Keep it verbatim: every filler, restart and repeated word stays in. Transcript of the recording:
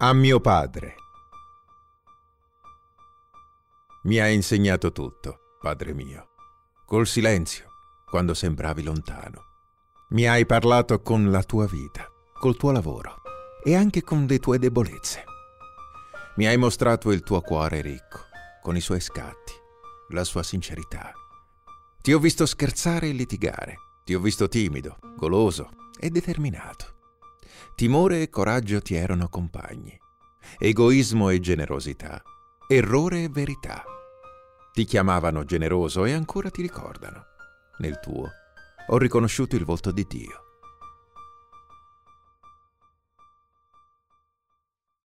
A mio padre. Mi hai insegnato tutto, padre mio, col silenzio, quando sembravi lontano. Mi hai parlato con la tua vita, col tuo lavoro e anche con le tue debolezze. Mi hai mostrato il tuo cuore ricco, con i suoi scatti, la sua sincerità. Ti ho visto scherzare e litigare, ti ho visto timido, goloso e determinato. Timore e coraggio ti erano compagni, egoismo e generosità, errore e verità. Ti chiamavano generoso e ancora ti ricordano. Nel tuo ho riconosciuto il volto di Dio.